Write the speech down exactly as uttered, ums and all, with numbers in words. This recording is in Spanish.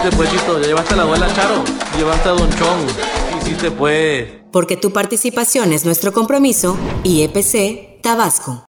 hiciste pues, Chito? Ya llevaste a la abuela Charo, llevaste a Don Chon. ¿Qué hiciste pues? Porque tu participación es nuestro compromiso. I E P C Tabasco.